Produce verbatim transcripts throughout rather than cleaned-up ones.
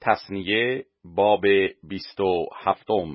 تثنیه باب بیست و هفتم.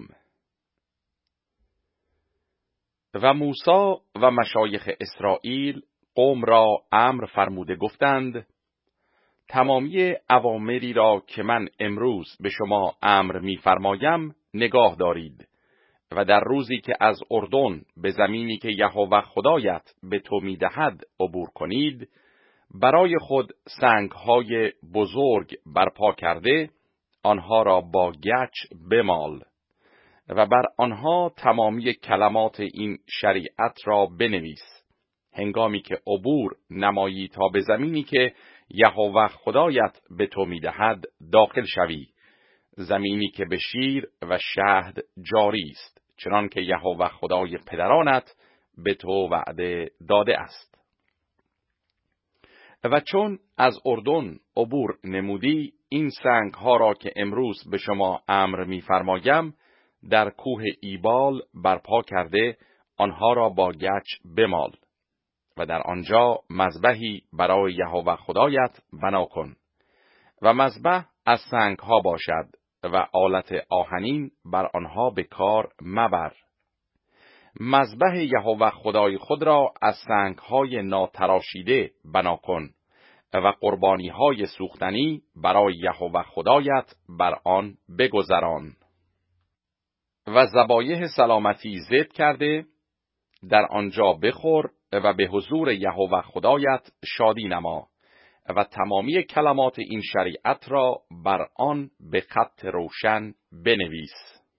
و موسی و مشایخ اسرائیل قوم را امر فرموده گفتند: تمامی اوامری را که من امروز به شما امر می‌فرمایم نگاه دارید و در روزی که از اردن به زمینی که یهوه خدایت به تو می‌دهد عبور کنید، برای خود سنگ‌های بزرگ برپا کرده آنها را با گچ بمال و بر آنها تمامی کلمات این شریعت را بنویس، هنگامی که عبور نمایی تا به زمینی که یهوه خدایت به تو می‌دهد داخل شوی، زمینی که به شیر و شهد جاری است، چنان که یهوه خدای پدرانت به تو وعده داده است. و چون از اردن عبور نمودی، این سنگ ها را که امروز به شما امر می‌فرمایم در کوه ایبال برپا کرده آنها را با گچ بمال و در آنجا مذبحی برای یهوه خدایت بنا کن و مذبح از سنگ ها باشد و آلت آهنین بر آنها به کار مبر. مذبح یهوه خدای خود را از سنگ های ناتراشیده بنا کن و قربانی های سوختنی برای یهوه خدایت بر آن بگذران. و ذبایح سلامتی ذبح کرده در آنجا بخور و به حضور یهوه خدایت شادی نما و تمامی کلمات این شریعت را بر آن به خط روشن بنویس.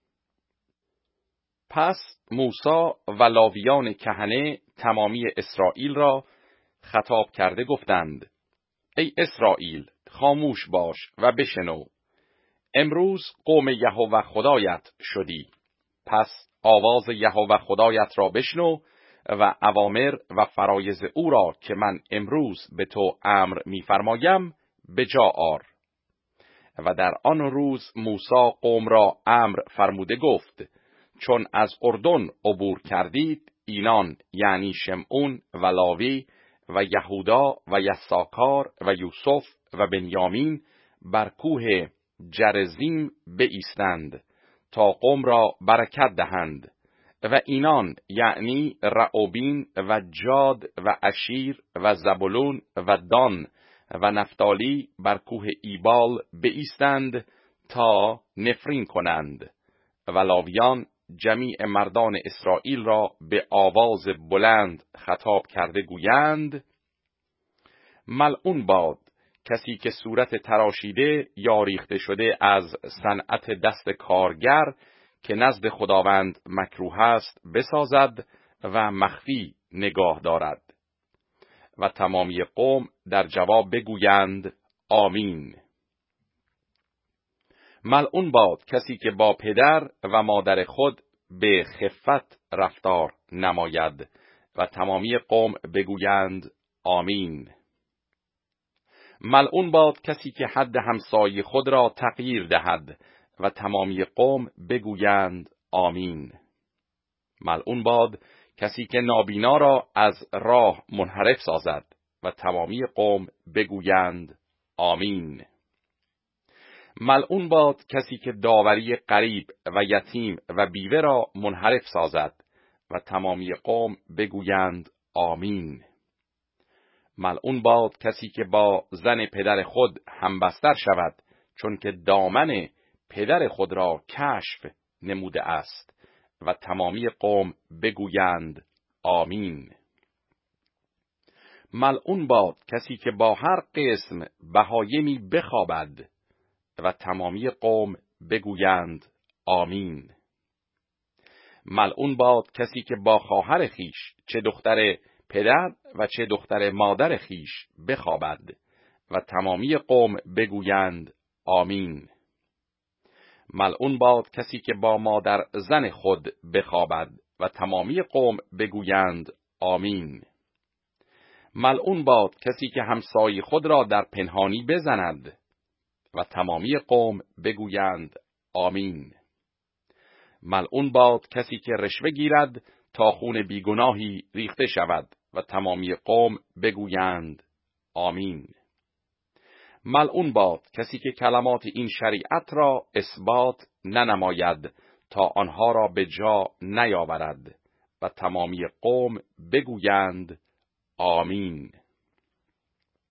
پس موسی و لاویان کهنه تمامی اسرائیل را خطاب کرده گفتند: ای اسرائیل، خاموش باش و بشنو. امروز قوم یهوه خدایت شدی، پس آواز یهوه خدایت را بشنو و اوامر و فرایض او را که من امروز به تو امر می‌فرمایم به جا آر. و در آن روز موسی قوم را امر فرموده گفت: چون از اردن عبور کردید، اینان یعنی شمعون و لاوی و یهودا و یساکار و یوسف و بنیامین بر کوه جرزیم بایستند تا قوم را برکت دهند، و اینان یعنی رعوبین و جاد و اشیر و زبولون و دان و نفتالی بر کوه ایبال بایستند تا نفرین کنند. و لاویان جمیع مردان اسرائیل را به آواز بلند خطاب کرده گویند: ملعون باد کسی که صورت تراشیده یا ریخته شده از صنعت دست کارگر که نزد خداوند مکروه است بسازد و مخفی نگاه دارد. و تمامی قوم در جواب بگویند: آمین. ملعون باد کسی که با پدر و مادر خود به خفت رفتار نماید. و تمامی قوم بگویند: آمین. ملعون باد کسی که حد همسایه خود را تغییر دهد. و تمامی قوم بگویند: آمین. ملعون باد کسی که نابینا را از راه منحرف سازد. و تمامی قوم بگویند: آمین. ملعون باد کسی که داوری غریب و یتیم و بیوه را منحرف سازد. و تمامی قوم بگویند: آمین. ملعون باد کسی که با زن پدر خود همبستر شود، چون که دامن پدر خود را کشف نموده است. و تمامی قوم بگویند: آمین. ملعون باد کسی که با هر قسم بهایمی بخوابد. و تمامی قوم بگویند: آمین. ملعون باد کسی که با خواهر خیش، چه دختر پدر و چه دختر مادر خیش بخوابد. و تمامی قوم بگویند: آمین. ملعون باد کسی که با مادر زن خود بخوابد. و تمامی قوم بگویند: آمین. ملعون باد کسی که همسایه خود را در پنهانی بزند. و تمامی قوم بگویند: آمین. ملعون باد کسی که رشوه گیرد تا خون بیگناهی ریخته شود. و تمامی قوم بگویند: آمین. ملعون باد کسی که کلمات این شریعت را اثبات ننماید تا آنها را به جا نیاورد. و تمامی قوم بگویند آمین.